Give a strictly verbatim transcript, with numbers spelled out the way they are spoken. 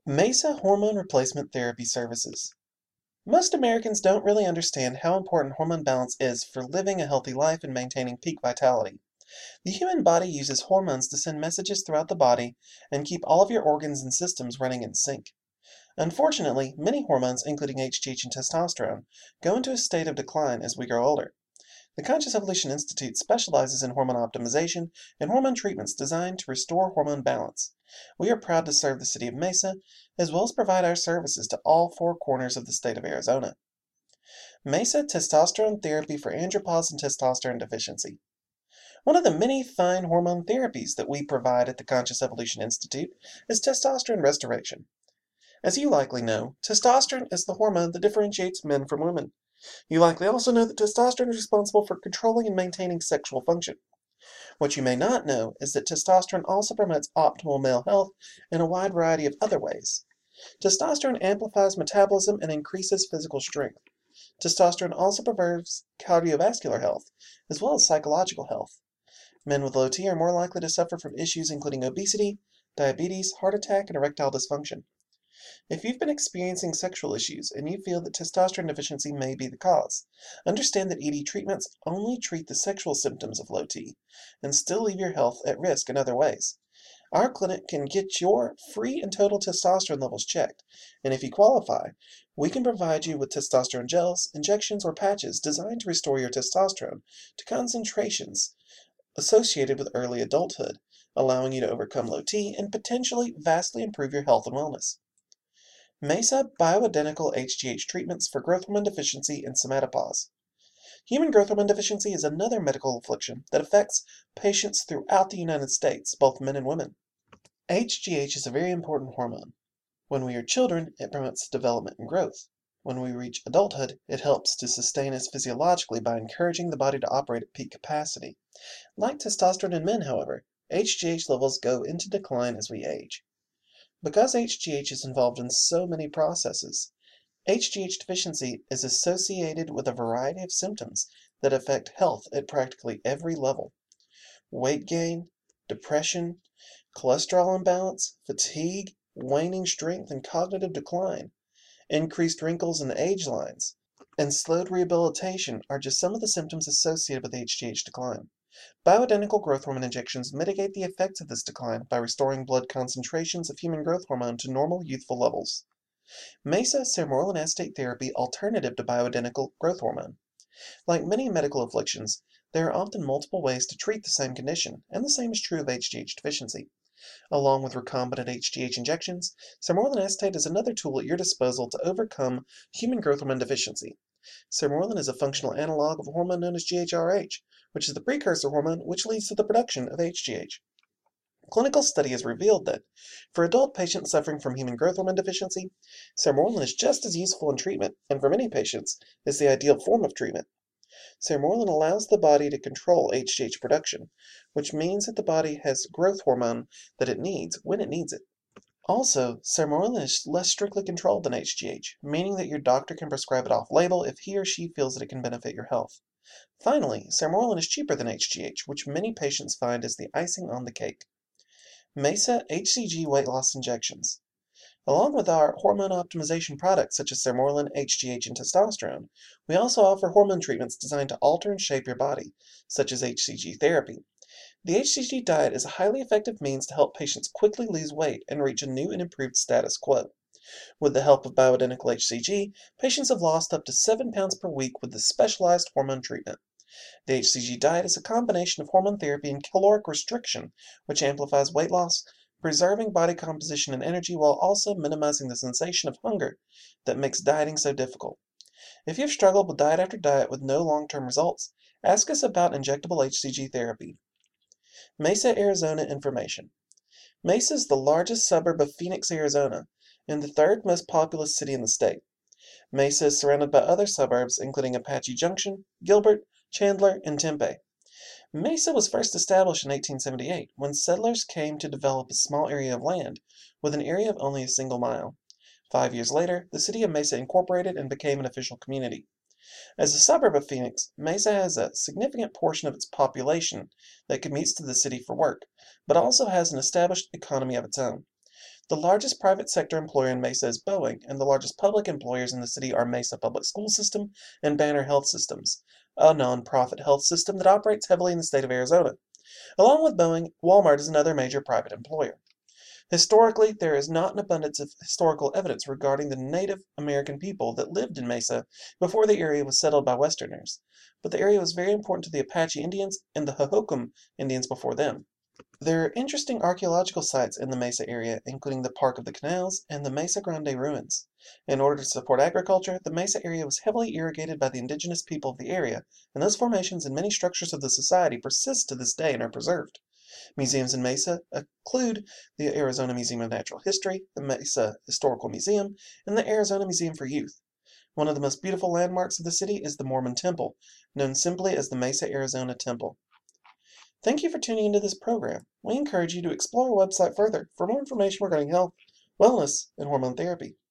MESA Hormone Replacement Therapy Services. Most Americans don't really understand how important hormone balance is for living a healthy life and maintaining peak vitality. The human body uses hormones to send messages throughout the body and keep all of your organs and systems running in sync. Unfortunately, many hormones, including H G H and testosterone, go into a state of decline as we grow older. The Conscious Evolution Institute specializes in hormone optimization and hormone treatments designed to restore hormone balance. We are proud to serve the city of Mesa, as well as provide our services to all four corners of the state of Arizona. Mesa Testosterone Therapy for Andropause and Testosterone Deficiency. One of the many fine hormone therapies that we provide at the Conscious Evolution Institute is testosterone restoration. As you likely know, testosterone is the hormone that differentiates men from women. You likely also know that testosterone is responsible for controlling and maintaining sexual function. What you may not know is that testosterone also promotes optimal male health in a wide variety of other ways. Testosterone amplifies metabolism and increases physical strength. Testosterone also preserves cardiovascular health, as well as psychological health. Men with low T are more likely to suffer from issues including obesity, diabetes, heart attack, and erectile dysfunction. If you've been experiencing sexual issues and you feel that testosterone deficiency may be the cause, understand that E D treatments only treat the sexual symptoms of low T and still leave your health at risk in other ways. Our clinic can get your free and total testosterone levels checked, and if you qualify, we can provide you with testosterone gels, injections, or patches designed to restore your testosterone to concentrations associated with early adulthood, allowing you to overcome low T and potentially vastly improve your health and wellness. MESA Bioidentical H G H treatments for growth hormone deficiency and somatopause. Human growth hormone deficiency is another medical affliction that affects patients throughout the United States, both men and women. H G H is a very important hormone. When we are children, it promotes development and growth. When we reach adulthood, it helps to sustain us physiologically by encouraging the body to operate at peak capacity. Like testosterone in men, however, H G H levels go into decline as we age. Because H G H is involved in so many processes, H G H deficiency is associated with a variety of symptoms that affect health at practically every level. Weight gain, depression, cholesterol imbalance, fatigue, waning strength and cognitive decline, increased wrinkles and age lines, and slowed rehabilitation are just some of the symptoms associated with H G H decline. Bioidentical growth hormone injections mitigate the effects of this decline by restoring blood concentrations of human growth hormone to normal youthful levels. MESA Sermorelin acetate therapy alternative to bioidentical growth hormone. Like many medical afflictions, there are often multiple ways to treat the same condition, and the same is true of H G H deficiency. Along with recombinant H G H injections, sermorelin acetate is another tool at your disposal to overcome human growth hormone deficiency. Sermorelin is a functional analog of a hormone known as G H R H, which is the precursor hormone which leads to the production of H G H. Clinical study has revealed that, for adult patients suffering from human growth hormone deficiency, sermorelin is just as useful in treatment, and for many patients, is the ideal form of treatment. Sermorelin allows the body to control H G H production, which means that the body has growth hormone that it needs when it needs it. Also, sermorelin is less strictly controlled than H G H, meaning that your doctor can prescribe it off-label if he or she feels that it can benefit your health. Finally, sermorelin is cheaper than H G H, which many patients find is the icing on the cake. MESA H C G weight loss injections. Along with our hormone optimization products such as sermorelin, H G H, and testosterone, we also offer hormone treatments designed to alter and shape your body, such as H C G therapy. The H C G diet is a highly effective means to help patients quickly lose weight and reach a new and improved status quo. With the help of bioidentical H C G, patients have lost up to seven pounds per week with this specialized hormone treatment. The H C G diet is a combination of hormone therapy and caloric restriction, which amplifies weight loss, preserving body composition and energy while also minimizing the sensation of hunger that makes dieting so difficult. If you've struggled with diet after diet with no long-term results, ask us about injectable H C G therapy. Mesa, Arizona information. Mesa is the largest suburb of Phoenix, Arizona, and the third most populous city in the state. Mesa is surrounded by other suburbs including Apache Junction, Gilbert, Chandler, and Tempe. Mesa was first established in eighteen seventy-eight when settlers came to develop a small area of land with an area of only a single mile. Five years later, the city of Mesa incorporated and became an official community. As a suburb of Phoenix, Mesa has a significant portion of its population that commutes to the city for work, but also has an established economy of its own. The largest private sector employer in Mesa is Boeing, and the largest public employers in the city are Mesa Public School System and Banner Health Systems, a non-profit health system that operates heavily in the state of Arizona. Along with Boeing, Walmart is another major private employer. Historically, there is not an abundance of historical evidence regarding the Native American people that lived in Mesa before the area was settled by Westerners, but the area was very important to the Apache Indians and the Hohokam Indians before them. There are interesting archaeological sites in the Mesa area, including the Park of the Canals and the Mesa Grande ruins. In order to support agriculture, the Mesa area was heavily irrigated by the indigenous people of the area, and those formations and many structures of the society persist to this day and are preserved. Museums in Mesa include the Arizona Museum of Natural History, the Mesa Historical Museum, and the Arizona Museum for Youth. One of the most beautiful landmarks of the city is the Mormon Temple, known simply as the Mesa, Arizona Temple. Thank you for tuning into this program. We encourage you to explore our website further for more information regarding health, wellness, and hormone therapy.